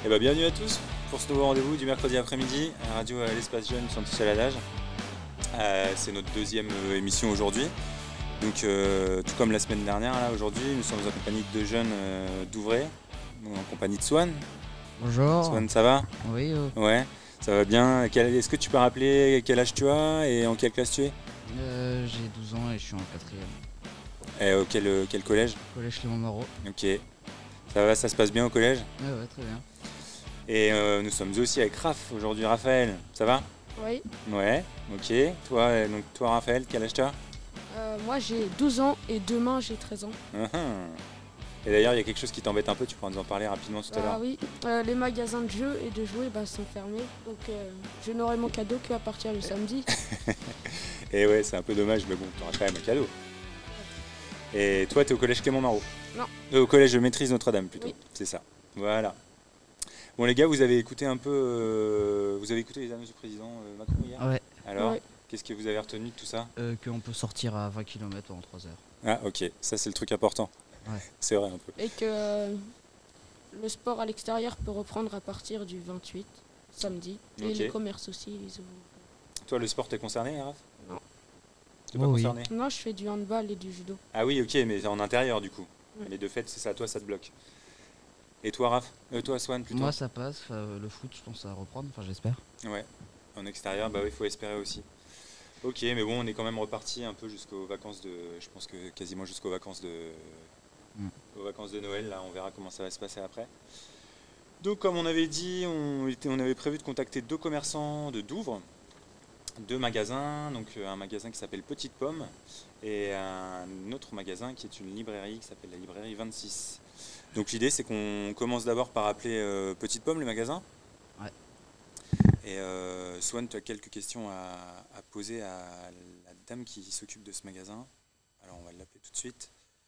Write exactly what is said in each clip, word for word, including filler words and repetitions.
Et bah bienvenue à tous pour ce nouveau rendez-vous du mercredi après-midi à la radio à l'Espace Jeune sur Saladage. Euh, c'est notre deuxième euh, émission aujourd'hui. Donc euh, tout comme la semaine dernière, là aujourd'hui, nous sommes en compagnie de deux jeunes euh, d'Ouvray, en compagnie de Swan. Bonjour. Swan, ça va? Oui. Euh... Ouais, ça va bien. Quel, est-ce que tu peux rappeler quel âge tu as et en quelle classe tu es? euh, J'ai douze ans et je suis en quatrième. Et au quel, euh, quel collège? Collège Léon Moreau. Ok. Ça va, ça se passe bien au collège? Ouais, ouais, très bien. Et euh, nous sommes aussi avec Raph aujourd'hui. Raphaël, ça va? Oui. Ouais, ok. Toi, euh, donc toi Raphaël, quel âge tu as? euh, Moi j'ai douze ans et demain j'ai treize ans. Uh-huh. Et d'ailleurs, il y a quelque chose qui t'embête un peu, tu pourras nous en parler rapidement tout à l'heure. Ah oui, euh, les magasins de jeux et de jouets bah, sont fermés, donc euh, je n'aurai mon cadeau qu'à partir du samedi. Et ouais, c'est un peu dommage, mais bon, tu auras quand même un cadeau. Et toi, tu es au collège Clément Marot? Non. Euh, au collège Maîtrise Notre-Dame plutôt, Oui. C'est ça. Voilà. Bon les gars, vous avez écouté un peu, euh, vous avez écouté les annonces du président euh, Macron hier? Ouais. Alors, ouais. Qu'est-ce que vous avez retenu de tout ça? euh, Qu'on peut sortir à vingt kilomètres pendant trois heures. Ah ok, ça c'est le truc important. Ouais. C'est vrai un peu. Et que euh, le sport à l'extérieur peut reprendre à partir du vingt-huit, samedi. Et Ok. les commerces aussi, les ouvrent. Toi, le sport, t'es concerné, Raph? Non. T'es pas Oh, oui. concerné? Moi je fais du handball et du judo. Ah oui, ok, mais en intérieur du coup. Ouais. Mais de fait, c'est ça, toi, ça te bloque. Et toi, Raph? euh, Toi, Swan, plutôt? Moi ça passe, enfin, le foot je pense à reprendre, enfin j'espère. Ouais, en extérieur, bah oui, il faut espérer aussi. Ok, mais bon, on est quand même reparti un peu jusqu'aux vacances de... Je pense que quasiment jusqu'aux vacances de... Mm. Aux vacances de Noël, là, on verra comment ça va se passer après. Donc, comme on avait dit, on, était, on avait prévu de contacter deux commerçants de Douvres, deux magasins, donc un magasin qui s'appelle Petite Pomme et un autre magasin qui est une librairie qui s'appelle la librairie vingt-six. Donc l'idée c'est qu'on commence d'abord par appeler euh, Petite Pomme, le magasin. Ouais. Et euh, Swan, tu as quelques questions à, à poser à la dame qui s'occupe de ce magasin. Alors on va l'appeler tout de suite.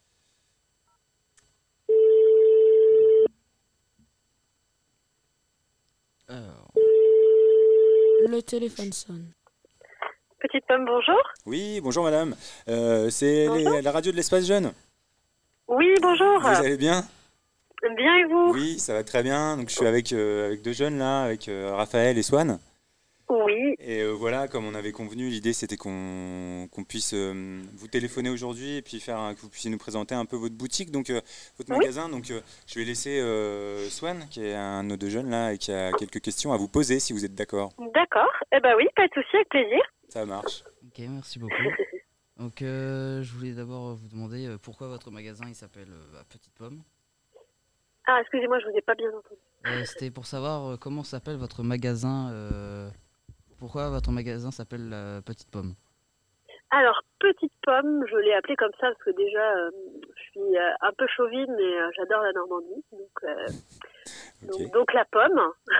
Alors... Le téléphone sonne. Petite Pomme, bonjour. Oui, bonjour madame. Euh, c'est Bonjour. les- la radio de l'Espace Jeune. Oui, bonjour. Vous allez bien? Bien et vous? Oui, ça va très bien. Donc je suis avec, euh, avec deux jeunes là, avec euh, Raphaël et Swan. Oui. Et euh, voilà, comme on avait convenu, l'idée c'était qu'on qu'on puisse euh, vous téléphoner aujourd'hui et puis faire un- que vous puissiez nous présenter un peu votre boutique, donc euh, votre Oui. magasin. Donc euh, je vais laisser euh, Swan, qui est un de nos deux jeunes là et qui a quelques questions à vous poser si vous êtes d'accord. D'accord. Eh ben oui, pas de souci, avec plaisir. Ça marche. Ok, merci beaucoup. Donc euh, je voulais d'abord vous demander euh, pourquoi votre magasin il s'appelle euh, Petite Pomme. Ah, excusez-moi, je vous ai pas bien entendu. Euh, C'était pour savoir euh, comment s'appelle votre magasin. Euh... Pourquoi votre magasin s'appelle euh, Petite Pomme. Alors, Petite Pomme, je l'ai appelée comme ça parce que déjà, euh, je suis euh, un peu chauvine, mais euh, j'adore la Normandie. Donc, euh, Ok. donc, donc la pomme.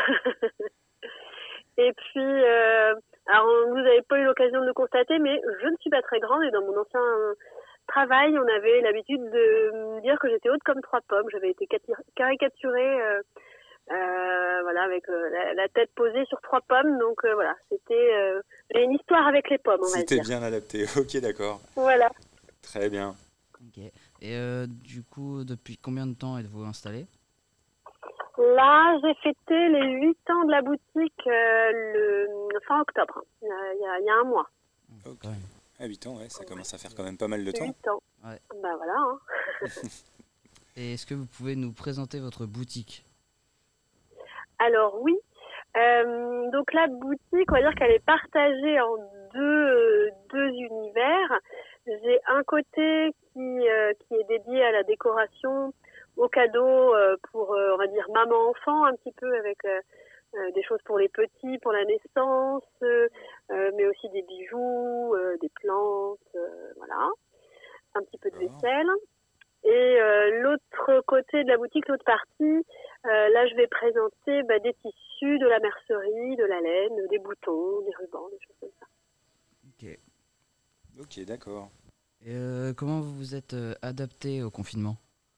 Et puis, euh, alors vous n'avez pas eu l'occasion de le constater, mais je ne suis pas très grande et dans mon ancien travail, on avait l'habitude de me dire que j'étais haute comme trois pommes. J'avais été caricaturée, euh, euh, voilà, avec euh, la, la tête posée sur trois pommes. Donc euh, voilà, c'était euh, une histoire avec les pommes, on va C'était dire. bien adapté. Ok, d'accord. Voilà. Très bien. Ok. Et euh, du coup, depuis combien de temps êtes-vous installé? Là, j'ai fêté les huit ans de la boutique euh, le fin octobre, il y a, il y a, il y a un mois. Ok. Ouais. À huit ans, ouais, ça commence à faire quand même pas mal de temps. huit ans. Ouais. Bah voilà. Hein. Et est-ce que vous pouvez nous présenter votre boutique? Alors oui. Euh, donc la boutique, on va dire qu'elle est partagée en deux, euh, deux univers. J'ai un côté qui, euh, qui est dédié à la décoration, aux cadeaux euh, pour, euh, on va dire, maman-enfant, un petit peu avec euh, euh, des choses pour les petits, pour la naissance, euh, euh, mais aussi des bijoux, euh, des plantes, euh, voilà, un petit peu de D'accord. vaisselle. Et euh, l'autre côté de la boutique, l'autre partie, euh, là je vais présenter bah, des tissus, de la mercerie, de la laine, des boutons, des rubans, des choses comme ça. Ok. Ok, d'accord. Et euh, comment vous vous êtes euh, adapté au confinement?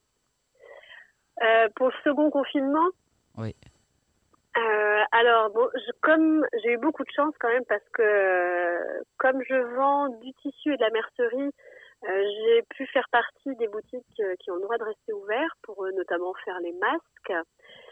Euh, pour le second confinement, Oui. euh, alors bon, je, comme j'ai eu beaucoup de chance quand même parce que euh, comme je vends du tissu et de la mercerie, euh, j'ai pu faire partie des boutiques euh, qui ont le droit de rester ouvertes pour euh, notamment faire les masques.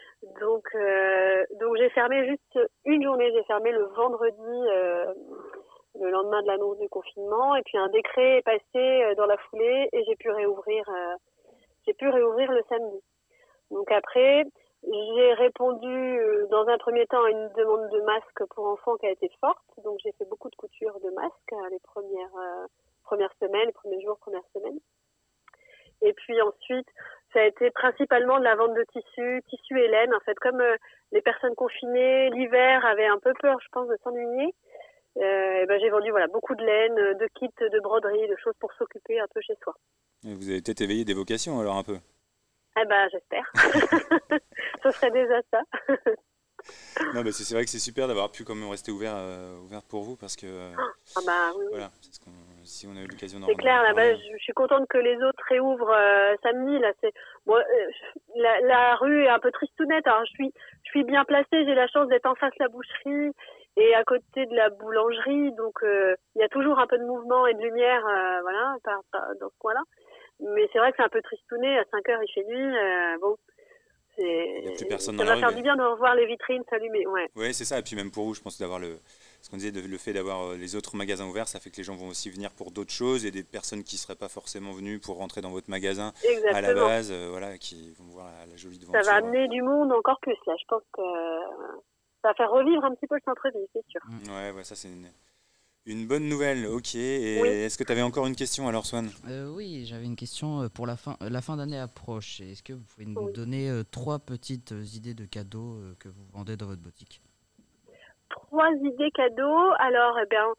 Donc, euh, donc j'ai fermé juste une journée. J'ai fermé le vendredi, euh, le lendemain de l'annonce du confinement. Et puis un décret est passé dans la foulée et j'ai pu réouvrir. Euh, j'ai pu réouvrir le samedi. Donc après, j'ai répondu dans un premier temps à une demande de masque pour enfants qui a été forte. Donc j'ai fait beaucoup de couture de masques les premières euh, premières semaines, les premiers jours, premières semaines. Et puis ensuite, ça a été principalement de la vente de tissus, tissus et laine. En fait, comme euh, les personnes confinées, l'hiver, avaient un peu peur, je pense, de s'ennuyer, euh, et ben, j'ai vendu voilà, beaucoup de laine, de kits de broderie, de choses pour s'occuper un peu chez soi. Et vous avez peut-être éveillé des vocations alors un peu. Eh ben, j'espère. Ce serait déjà ça. Non, mais c'est, c'est vrai que c'est super d'avoir pu quand même rester ouvert, euh, ouvert pour vous parce que euh, ah bah, oui, voilà, c'est ce qu'on, si on a eu l'occasion d'en c'est clair, là, bah, je, je suis contente que les autres réouvrent euh, samedi. Là, c'est bon, euh, la, la rue est un peu tristounette. Alors je suis, je suis bien placée. J'ai la chance d'être en face de la boucherie et à côté de la boulangerie, donc euh, il y a toujours un peu de mouvement et de lumière, euh, voilà, par, par, dans ce coin-là. Mais c'est vrai que c'est un peu tristouné. À cinq heures, il fait nuit. Euh, bon. Il n'y a plus personne ça dans la va rue. faire Mais... du bien de revoir les vitrines s'allumer. Ouais. Ouais, c'est ça. Et puis même pour vous, je pense d'avoir le, ce qu'on disait, de, le fait d'avoir les autres magasins ouverts, ça fait que les gens vont aussi venir pour d'autres choses et des personnes qui ne seraient pas forcément venues pour rentrer dans votre magasin Exactement. à la base, euh, voilà, qui vont voir la, la jolie devanture. Ça va amener du monde encore plus là. Je pense que ça va faire revivre un petit peu le centre-ville, c'est sûr. Ouais, ouais, ça c'est une, une bonne nouvelle. Ok. Et oui. Est-ce que tu avais encore une question alors, Swan? euh, Oui, j'avais une question pour la fin. La fin d'année approche. Est-ce que vous pouvez nous oui. donner euh, trois petites idées de cadeaux euh, que vous vendez dans votre boutique? Trois idées cadeaux. Alors, eh bien,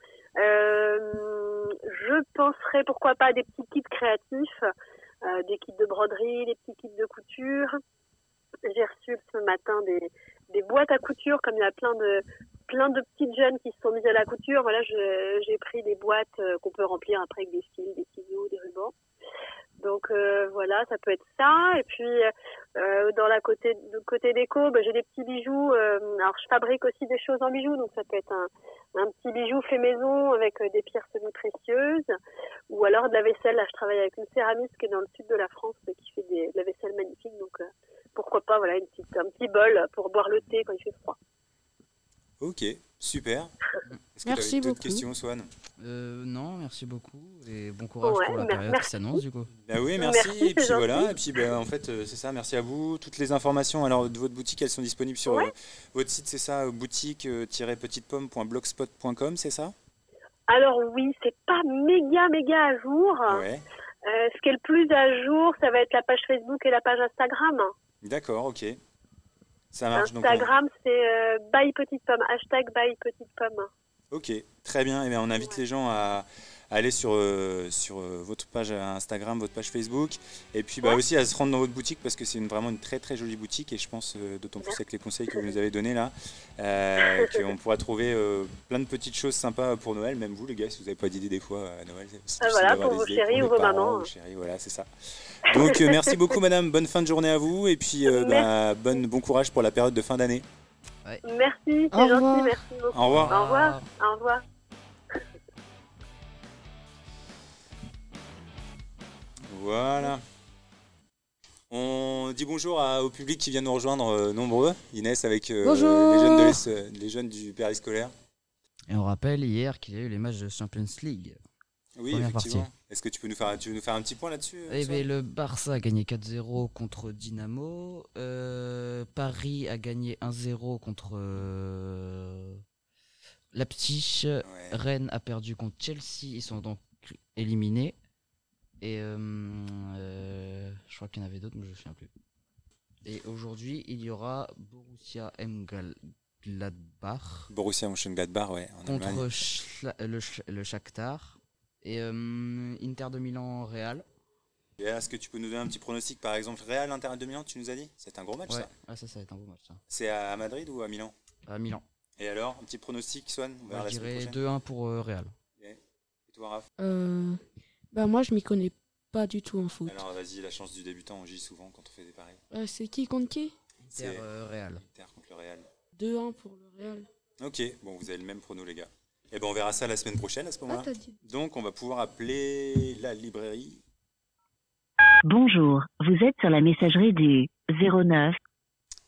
euh, je penserais pourquoi pas à des petits kits créatifs, euh, des kits de broderie, des petits kits de couture. J'ai reçu ce matin des, des boîtes à couture, comme il y a plein de plein de petites jeunes qui se sont mises à la couture. Voilà, je, j'ai pris des boîtes euh, qu'on peut remplir après avec des fils, des ciseaux, des rubans. Donc euh, voilà, ça peut être ça. Et puis euh, dans la côté de côté déco, bah, j'ai des petits bijoux. Euh, alors je fabrique aussi des choses en bijoux, donc ça peut être un, un petit bijou fait maison avec euh, des pierres semi-précieuses, ou alors de la vaisselle. Là, je travaille avec une céramiste qui est dans le sud de la France, euh, qui fait des, de la vaisselle magnifique. Donc euh, pourquoi pas, voilà, une petite, un petit bol pour boire le thé quand il fait froid. Ok, super. Est-ce que Merci tu avais d'autres beaucoup. questions, Swan? euh, Non, merci beaucoup et bon courage Ouais, pour la mer- période merci. qui s'annonce du coup. Bah oui, merci. Merci, et puis c'est voilà, gentil. et puis bah, en fait euh, c'est ça. Merci à vous. Toutes les informations alors de votre boutique, elles sont disponibles sur Ouais. euh, votre site, c'est ça, boutique petite pomme point blogspot point com, c'est ça? Alors oui, c'est pas méga méga à jour. Ouais. Euh, ce qui est le plus à jour, ça va être la page Facebook et la page Instagram. D'accord, ok. Ça marche. Donc on- Instagram, c'est euh, by petite pomme, hashtag by petite pomme. Ok, très bien. Eh bien, on invite Ouais. les gens à, à aller sur, euh, sur euh, votre page Instagram, votre page Facebook, et puis bah, Ouais. aussi à se rendre dans votre boutique parce que c'est une, vraiment une très très jolie boutique et je pense, euh, d'autant plus avec les conseils que vous nous avez donnés là, euh, qu'on pourra trouver euh, plein de petites choses sympas pour Noël, même vous les gars, si vous n'avez pas d'idées des fois à Noël. C'est Ah, difficile voilà, d'avoir pour des vos idées chéris pour ou les vos parents, mamans. vos chéris, voilà, c'est ça. Donc euh, merci beaucoup madame, bonne fin de journée à vous et puis euh, bah, bonne, bon courage pour la période de fin d'année. Merci, c'est Au gentil, revoir. merci beaucoup. Au revoir. Au revoir. Au revoir. Voilà. On dit bonjour à- au public qui vient nous rejoindre euh, nombreux. Inès avec euh, Bonjour. les jeunes, de l'Es- euh, les jeunes du périscolaire. Et on rappelle hier qu'il y a eu les matchs de Champions League. Oui, Première effectivement. partie. Est-ce que tu peux nous faire, tu veux nous faire un petit point là-dessus euh, Eh Swan bien, le Barça a gagné quatre zéro contre Dynamo. Euh, Paris a gagné un zéro contre euh, Leipzig. Ouais. Rennes a perdu contre Chelsea. Ils sont donc éliminés. Et euh, euh, je crois qu'il y en avait d'autres, mais je ne me souviens plus. Et aujourd'hui, il y aura Borussia Mönchengladbach Borussia Mönchengladbach, ouais, en contre Allemagne. Schla- le, Sch- le Shakhtar. Et euh, Inter de Milan Real. Et est-ce que tu peux nous donner un petit pronostic, par exemple, Real Inter de Milan, tu nous as dit? C'est un gros match Ouais, ça. ah, ça, ça va être un beau match, ça. C'est à Madrid ou à Milan? À Milan. Et alors, un petit pronostic, Swan, on verra Moi, la je semaine dirais prochaine. deux un pour euh, Real. Et toi, Raph? Euh, bah moi je m'y connais pas du tout en foot. Alors vas-y, la chance du débutant, on gît souvent quand on fait des paris. Euh, c'est qui contre qui? C'est Inter euh, Real. Inter contre le Real. deux un pour le Real. Ok, bon, vous avez le même prono, les gars. Et ben on verra ça la semaine prochaine à ce Ah moment-là. t'as dit. Donc on va pouvoir appeler la librairie. Bonjour, vous êtes sur la messagerie du zéro neuf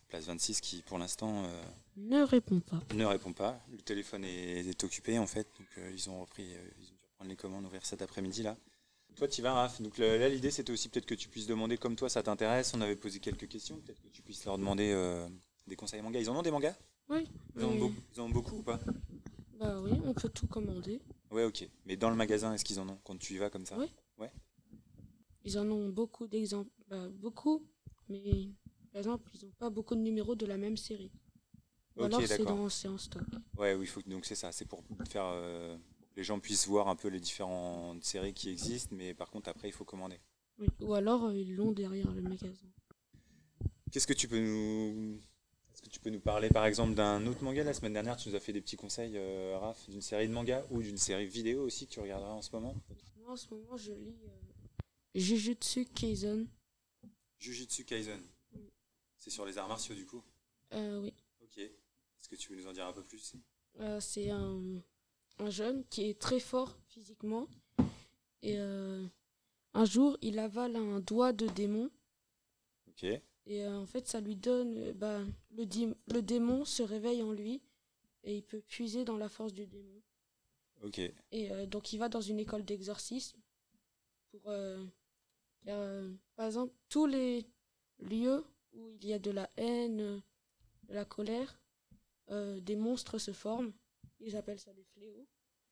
Place vingt-six qui pour l'instant euh, Ne répond pas. ne répond pas. Le téléphone est, est occupé en fait, donc euh, ils ont repris, euh, ils ont dû reprendre les commandes, ouvrir cet après-midi là. Toi tu vas Raph, donc le- là l'idée c'était aussi peut-être que tu puisses demander comme toi ça t'intéresse, on avait posé quelques questions, peut-être que tu puisses leur demander euh, des conseils manga. Ils en ont des mangas? Oui. Ils en ont mais- beaucoup, ils en ont beaucoup ou pas? Bah oui, on peut tout commander. Ouais ok, mais dans le magasin est-ce qu'ils en ont quand tu y vas comme ça? Oui. Ouais. Ils en ont beaucoup d'exemples. Bah, beaucoup, mais par exemple, ils n'ont pas beaucoup de numéros de la même série. Ou Ok, alors c'est d'accord. dans c'est en stock. Ouais, oui, faut que- donc c'est ça, c'est pour faire euh, pour que les gens puissent voir un peu les différentes séries qui existent, mais par contre après il faut commander. Oui. Ou alors euh, ils l'ont derrière le magasin. Qu'est-ce que tu peux nous Est-ce que tu peux nous parler par exemple d'un autre manga? La semaine dernière, tu nous as fait des petits conseils, euh, Raph, d'une série de manga ou d'une série vidéo aussi que tu regarderas en ce moment? Moi en ce moment je lis euh, Jujutsu Kaisen. Jujutsu Kaisen. Mm. C'est sur les arts martiaux du coup? Euh, oui. Ok. Est-ce que tu veux nous en dire un peu plus? Euh, c'est un, un jeune qui est très fort physiquement. Et euh, un jour, il avale un doigt de démon. Ok. Et euh, en fait, ça lui donne... euh, bah, le, dim- le démon se réveille en lui. Et il peut puiser dans la force du démon. Ok. Et euh, donc, il va dans une école d'exorcisme. Pour... euh, car, euh, par exemple, tous les lieux où il y a de la haine, euh, de la colère, euh, des monstres se forment. Ils appellent ça des fléaux.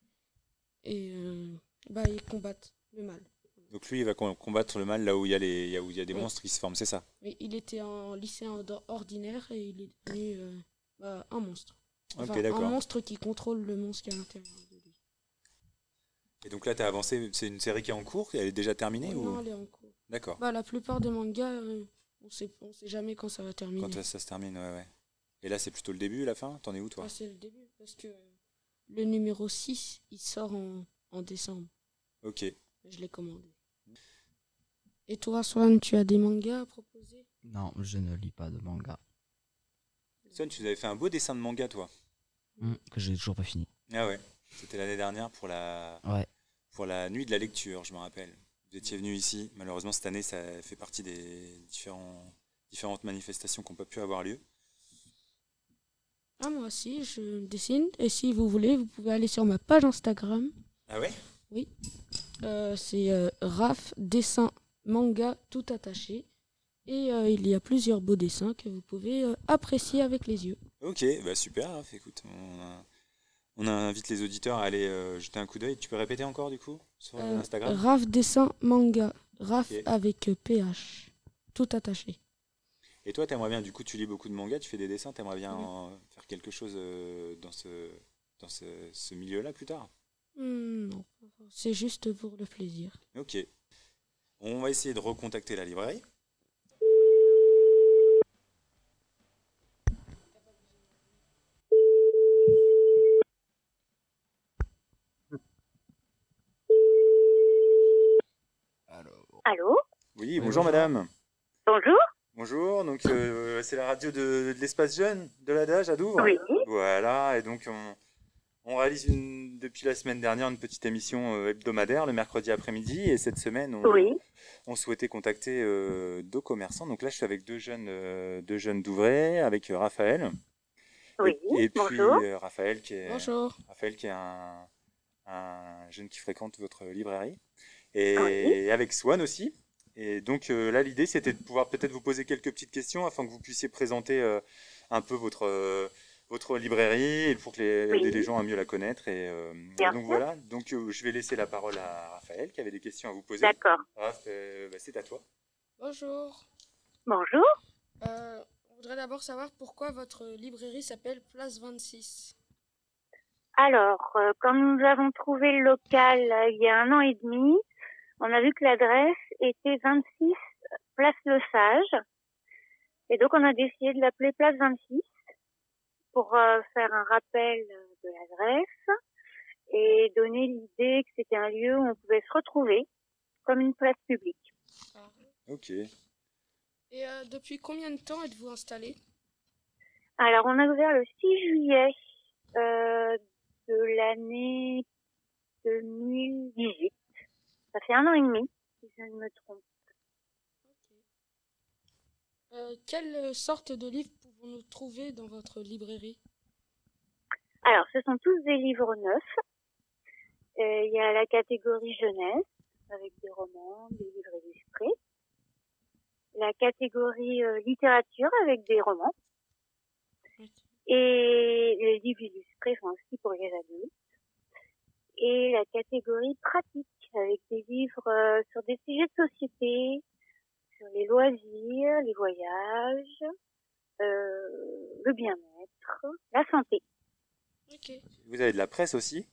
Et euh, bah, ils combattent le mal. Donc lui, il va com- combattre le mal là où il y a les, il y a- où il y a des Oui. monstres qui se forment, c'est ça? Mais il était en lycéen or- ordinaire et il est devenu euh, bah, un monstre. Enfin, Ok, un d'accord. monstre qui contrôle le monstre qui est à l'intérieur de lui. Et donc là, t'as avancé. C'est une série qui est en cours? Elle est déjà terminée ou? Non, elle est en cours. D'accord. Bah, la plupart des mangas, euh, on sait, on sait jamais quand ça va terminer. Quand ça se termine, ouais, ouais. Et là, c'est plutôt le début, la fin? T'en es où toi? Ah, c'est le début parce que le numéro six, il sort en, en décembre. Ok. Je l'ai commandé. Et toi, Swan, tu as des mangas à proposer? Non, je ne lis pas de manga. Son, tu nous avais fait un beau dessin de manga, toi. Hmm, que j'ai toujours pas fini. Ah ouais. C'était l'année dernière pour la, Ouais. pour la nuit de la lecture, je me rappelle. Vous étiez venu ici. Malheureusement, cette année, ça fait partie des différents, différentes manifestations qui n'ont pas pu avoir lieu. Ah, moi aussi, je dessine. Et si vous voulez, vous pouvez aller sur ma page Instagram. Ah ouais? Euh, c'est euh, Raph Dessin Manga tout attaché. Et euh, il y a plusieurs beaux dessins que vous pouvez euh, apprécier avec les yeux. Ok, bah super. Raph, écoute, on, a- on invite les auditeurs à aller euh, jeter un coup d'œil. Tu peux répéter encore, du coup, sur Euh, Instagram? Raph Dessin Manga. Raph Ok. avec euh, P H. Tout attaché. Et toi, t'aimerais bien, du coup, tu lis beaucoup de mangas, tu fais des dessins, t'aimerais bien Mhm. en faire quelque chose euh, dans ce, dans ce, ce milieu-là plus tard? Hmm, non, c'est juste pour le plaisir. Ok. On va essayer de recontacter la librairie. Allô? Oui, bonjour bonjour. madame. Bonjour? Bonjour, donc euh, c'est la radio de, de l'espace jeune de l'Adage à Douvres. Oui. Voilà, et donc on, on réalise une- depuis la semaine dernière une petite émission euh, hebdomadaire le mercredi après-midi, et cette semaine on, Oui. on souhaitait contacter euh, deux commerçants. Donc là je suis avec deux jeunes, euh, deux jeunes d'Ouvray, avec euh, Raphaël. Oui. Et, et puis Bonjour. euh, Raphaël qui est, Bonjour. Raphaël qui est un, un jeune qui fréquente votre librairie. Et Oui. avec Swan aussi. Et donc euh, là, l'idée, c'était de pouvoir peut-être vous poser quelques petites questions afin que vous puissiez présenter euh, un peu votre, euh, votre librairie et pour que les, Oui. aider les gens à mieux la connaître. Et, euh, Bien et donc sûr. voilà, donc euh, je vais laisser la parole à Raphaël qui avait des questions à vous poser. D'accord. Raph, euh, bah, c'est à toi. Bonjour. Bonjour. Euh, on voudrait d'abord savoir pourquoi votre librairie s'appelle Place vingt-six. Alors, euh, quand nous avons trouvé le local euh, il y a un an et demi, on a vu que l'adresse était vingt-six Place Le Sage. Et donc, on a décidé de l'appeler Place vingt-six pour euh, faire un rappel de l'adresse et donner l'idée que c'était un lieu où on pouvait se retrouver comme une place publique. Ok. Et euh, depuis combien de temps êtes-vous installé? Alors, on a ouvert le six juillet euh, de l'année deux mille dix-huit. Ça fait un an et demi, si je ne me trompe. Euh, quelle sorte de livre pouvons-nous trouver dans votre librairie? Alors, ce sont tous des livres neufs. Euh, Il y a la catégorie jeunesse, avec des romans, des livres illustrés. La catégorie euh, littérature, avec des romans. Ok. Et les livres illustrés, enfin aussi pour les adultes. Et la catégorie pratique, avec des livres euh, sur des sujets de société, sur les loisirs, les voyages, euh, le bien-être, la santé. Ok. Vous avez de la presse aussi?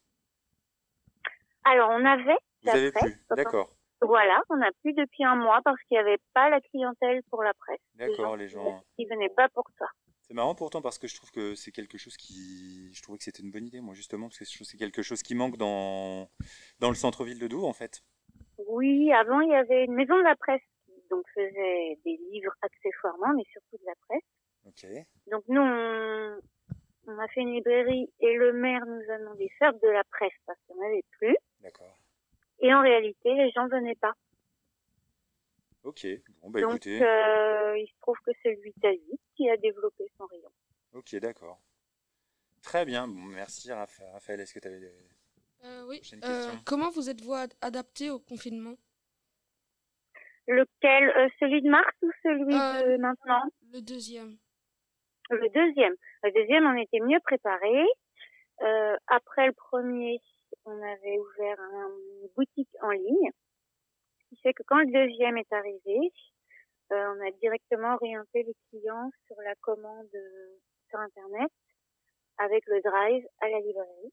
Alors, on avait Vous la avez presse. plus? D'accord. Voilà, on n'a plus depuis un mois parce qu'il n'y avait pas la clientèle pour la presse. D'accord, Les les gens gens. qui venaient pas pour ça. C'est marrant pourtant parce que je trouve que c'est quelque chose qui. Je trouvais que c'était une bonne idée, moi, justement, parce que je trouve que c'est quelque chose qui manque dans, dans le centre-ville de Douvres, en fait. Oui, avant, il y avait une maison de la presse qui donc faisait des livres accessoirement, mais surtout de la presse. Ok. Donc nous, on, on a fait une librairie et le maire nous a demandé de faire de la presse parce qu'on n'avait plus. D'accord. Et en réalité, les gens venaient pas. Ok. Bon, bah Donc, écoutez. euh, il se trouve que c'est le huit à huit qui a développé son rayon. Ok, d'accord. Très bien. Bon, merci, Rapha- Raphaël. Est-ce que tu avais des Euh, oui. prochaines Euh, questions? comment vous êtes-vous ad- adapté au confinement? Lequel, euh, celui de mars ou celui Euh, de maintenant? Le deuxième. Le deuxième. Le deuxième, on était mieux préparés. Euh, après le premier, on avait ouvert un- une boutique en ligne. Ce qui fait que quand le deuxième est arrivé, euh, on a directement orienté les clients sur la commande euh, sur Internet avec le drive à la librairie.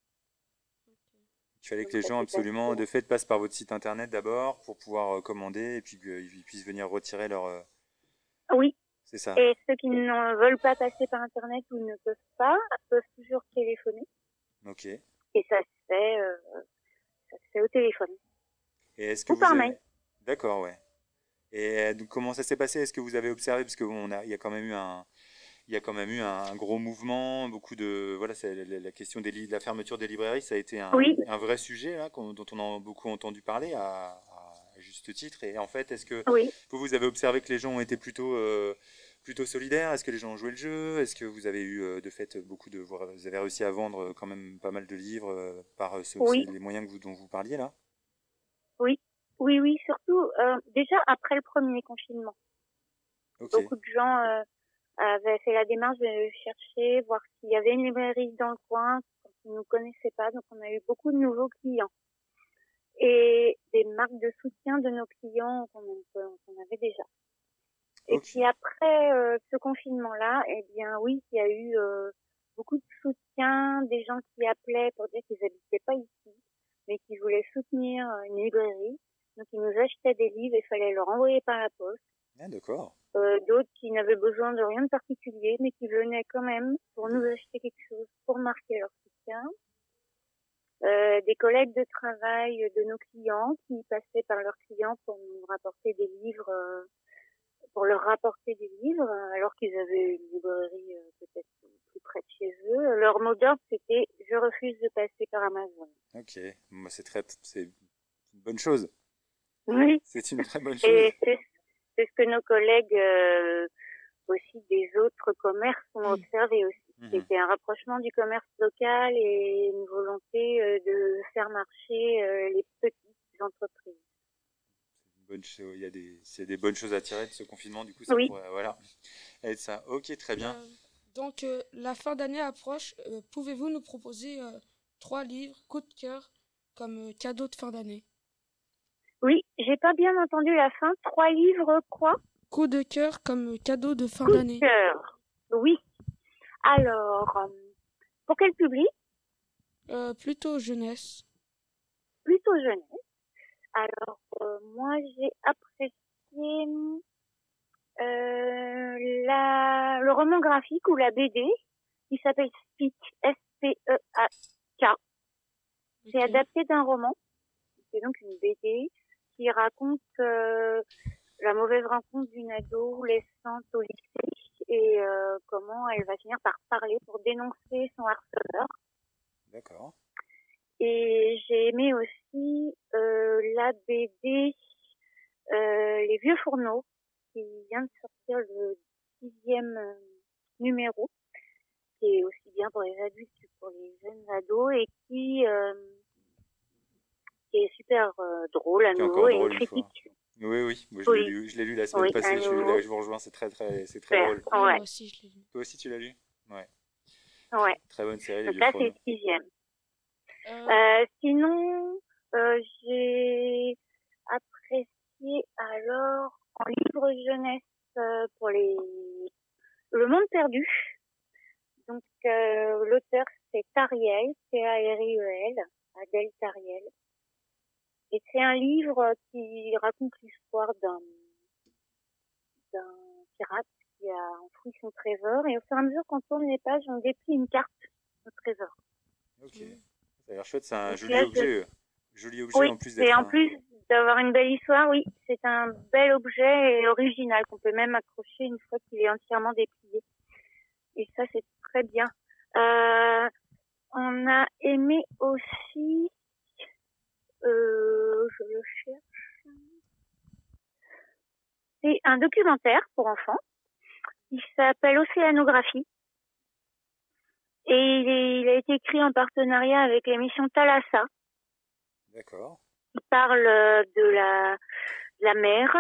Il fallait Donc que les ça gens s'est passé. absolument de fait passent par votre site internet d'abord pour pouvoir euh, commander et puis qu'ils puissent venir retirer leur. euh, Oui. C'est ça. Et ceux qui ne veulent pas passer par Internet ou ne peuvent pas, peuvent toujours téléphoner. Ok. Et ça se fait, euh, ça se fait au téléphone. Et est-ce que Ou vous par avez. mail. D'accord, ouais. Et euh, donc, comment ça s'est passé? Est-ce que vous avez observé, parce qu'on a, il y a quand même eu un, il y a quand même eu un, un gros mouvement, beaucoup de, voilà, c'est la, la question des li- de la fermeture des librairies, ça a été un, Oui. un vrai sujet là, qu'on- dont on a beaucoup entendu parler à, à juste titre. Et en fait, est-ce que Oui. vous, vous avez observé que les gens ont été plutôt, euh, plutôt solidaires? Est-ce que les gens ont joué le jeu? Est-ce que vous avez eu euh, de fait beaucoup de, vous avez réussi à vendre quand même pas mal de livres euh, par euh, ce- Oui. ces- les moyens que vous, dont vous parliez là? Oui. Oui, oui, surtout, euh, déjà après le premier confinement. Ok. Beaucoup de gens euh, avaient fait la démarche de chercher, voir s'il y avait une librairie dans le coin, quand ils ne nous connaissaient pas. Donc, on a eu beaucoup de nouveaux clients. Et des marques de soutien de nos clients qu'on qu'on avait déjà. Et Ok. puis après euh, ce confinement-là, eh bien oui, il y a eu euh, beaucoup de soutien, des gens qui appelaient pour dire qu'ils n'habitaient pas ici, mais qui voulaient soutenir euh, une librairie. Donc ils nous achetaient des livres, il fallait leur envoyer par la poste. Ah, d'accord. Euh, d'autres qui n'avaient besoin de rien de particulier, mais qui venaient quand même pour nous acheter quelque chose, pour marquer leur soutien. Euh, des collègues de travail de nos clients qui passaient par leurs clients pour nous rapporter des livres, euh, pour leur rapporter des livres, alors qu'ils avaient une librairie euh, peut-être plus près de chez eux. Leur mot d'ordre, c'était « je refuse de passer par Amazon ». Ok. Bon, bah, c'est très, c'est une bonne chose. Oui. C'est une très bonne chose. Et c'est, c'est ce que nos collègues euh, aussi des autres commerces ont observé aussi. Mhm. C'était un rapprochement du commerce local et une volonté euh, de faire marcher euh, les petites entreprises. C'est une bonne chose. Il y a des, c'est des bonnes choses à tirer de ce confinement. Du coup, ça Oui. pourrait, voilà, être ça. Ok, très bien. Euh, donc, euh, la fin d'année approche. Euh, pouvez-vous nous proposer euh, trois livres coup de cœur comme euh, cadeau de fin d'année? Oui, j'ai pas bien entendu la fin. Trois livres, quoi? Coup de cœur comme euh, cadeau de fin Coup de d'année. cœur. Oui. Alors, euh, pour quel public? Euh, plutôt jeunesse. Plutôt jeunesse. Alors, euh, moi, j'ai apprécié euh, la, le roman graphique ou la B D qui s'appelle Speak, S P E A K. C'est Ok. adapté d'un roman. C'est donc une B D qui raconte euh, la mauvaise rencontre d'une adolescente au lycée et euh, comment elle va finir par parler pour dénoncer son harceleur. D'accord. Et j'ai aimé aussi euh, la B D euh, Les Vieux Fourneaux qui vient de sortir le sixième euh, numéro, qui est aussi bien pour les adultes que pour les jeunes ados et qui, euh, qui est super euh, drôle à Qui est nouveau encore et une drôle une fois. critique. Oui, oui, moi, je l'ai Oui. lu, je l'ai lu la semaine Oui, passée, à je, suis- nouveau. je vous rejoins, c'est très, très, c'est très Super. drôle. Oui, Ouais, moi aussi, je l'ai lu. Toi aussi, tu l'as lu? Ouais, ouais. très bonne série, Les Donc Vieux là, c'est Fourneaux. le sixième. Euh, Euh, sinon, euh, j'ai apprécié alors en livre jeunesse euh, pour les Le Monde Perdu. Donc euh, l'auteur c'est Tariel, T A R I E L, Adèle Tariel. Et c'est un livre qui raconte l'histoire d'un d'un pirate qui a enfoui son trésor et au fur et à mesure qu'on tourne les pages, on déplie une carte au trésor. Ok, ça a l'air chouette, c'est un Donc joli là, objet. euh, Joli objet Oui, en plus et d'être en un... plus d'avoir une belle histoire, oui, c'est un bel objet et original qu'on peut même accrocher une fois qu'il est entièrement déplié. Et ça, c'est très bien. Euh, on a aimé aussi, euh, je le cherche, c'est un documentaire pour enfants qui s'appelle Océanographie. Et il, est- il a été écrit en partenariat avec l'émission Thalassa, D'accord. qui parle de la, de la mer.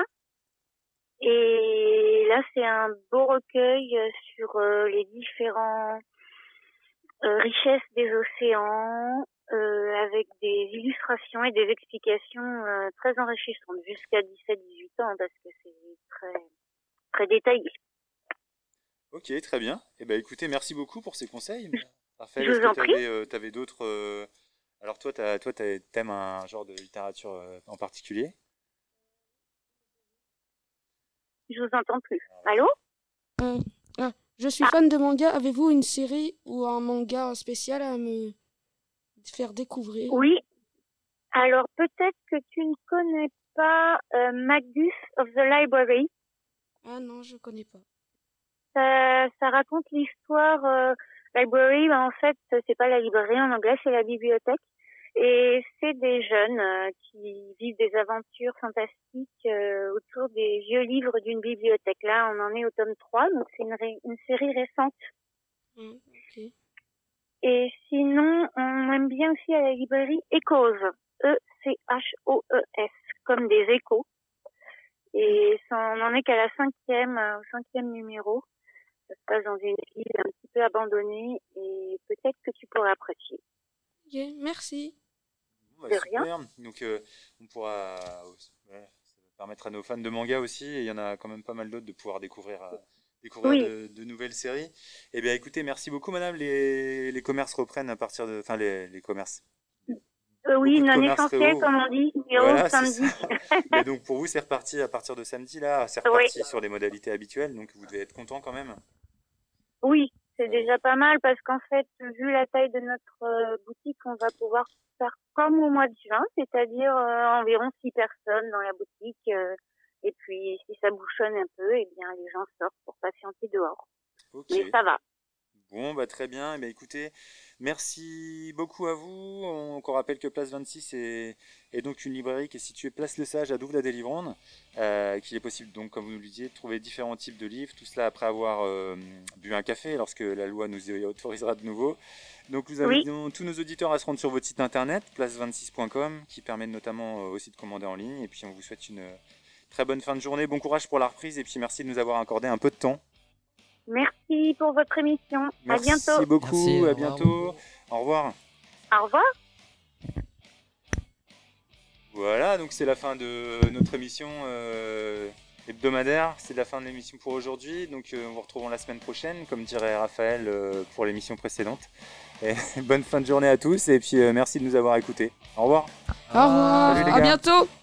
Et là, c'est un beau recueil sur euh, les différents euh, richesses des océans, euh, avec des illustrations et des explications euh, très enrichissantes, jusqu'à dix-sept à dix-huit ans, parce que c'est très, très détaillé. Ok, très bien. Eh ben, écoutez, merci beaucoup pour ces conseils. Raphaël, Je est-ce vous que en tu prie. avais, euh, t'avais d'autres... euh, Alors toi, t'as, toi, t'as- t'aimes un genre de littérature euh, en particulier? Je vous entends plus. Allô? euh, ah, je suis Ah. fan de manga. Avez-vous une série ou un manga spécial à me faire découvrir? Oui. Alors, peut-être que tu ne connais pas euh, Magus of the Library. Ah non, je connais pas. Ça, ça raconte l'histoire. Euh, library, ben, en fait, c'est pas la librairie en anglais, c'est la bibliothèque. Et c'est des jeunes euh, qui vivent des aventures fantastiques euh, autour des vieux livres d'une bibliothèque. Là, on en est au tome trois, donc c'est une, ré- une série récente. Hmm, ok. Et sinon, on aime bien aussi à la librairie Echoes, E C H O E S, comme des échos. Et ça, on en est qu'à la cinquième, euh, au cinquième numéro. Ça se passe dans une ville un petit peu abandonnée et peut-être que tu pourras apprécier. Ok, merci. Bon, bah, De rien. super. Donc, euh, on pourra... ouais, ça va permettre à nos fans de manga aussi, et il y en a quand même pas mal d'autres, de pouvoir découvrir, euh, découvrir Oui. de, de nouvelles séries. Eh bien, écoutez, merci beaucoup, madame. Les, les commerces reprennent à partir de... Enfin, les, les commerces. Euh, oui, Beaucoup de non commerces essentiel, réouvrent. comme on dit, bureau Voilà, c'est samedi. ça. Mais donc, pour vous, c'est reparti à partir de samedi, là. C'est Oui. reparti sur les modalités habituelles, donc vous devez être content quand même. Oui, c'est Ouais. déjà pas mal parce qu'en fait, vu la taille de notre euh, boutique, on va pouvoir faire comme au mois de juin, c'est-à-dire euh, environ six personnes dans la boutique. euh, et puis, si ça bouchonne un peu, eh bien, les gens sortent pour patienter dehors. Ok. Mais ça va. Bon, bah très bien. Eh bien, écoutez, merci beaucoup à vous. On, qu'on rappelle que Place vingt-six est, est donc une librairie qui est située Place Le Sage à Douve-la-Délivrande, euh, qu'il est possible, donc, comme vous nous le disiez, de trouver différents types de livres, tout cela après avoir euh, bu un café, lorsque la loi nous y autorisera de nouveau. Donc, nous Oui. invitons tous nos auditeurs à se rendre sur votre site internet, place vingt-six point com, qui permet notamment euh, aussi de commander en ligne. Et puis, on vous souhaite une euh, très bonne fin de journée. Bon courage pour la reprise, et puis merci de nous avoir accordé un peu de temps. Merci pour votre émission. Merci À bientôt. beaucoup, Merci, au à revoir. bientôt. Au revoir. Au revoir. Voilà, donc c'est la fin de notre émission euh, hebdomadaire. C'est la fin de l'émission pour aujourd'hui. Donc euh, on vous retrouvons la semaine prochaine, comme dirait Raphaël euh, pour l'émission précédente. Et bonne fin de journée à tous, et puis euh, merci de nous avoir écoutés. Au revoir. Au revoir. Salut les À gars. bientôt.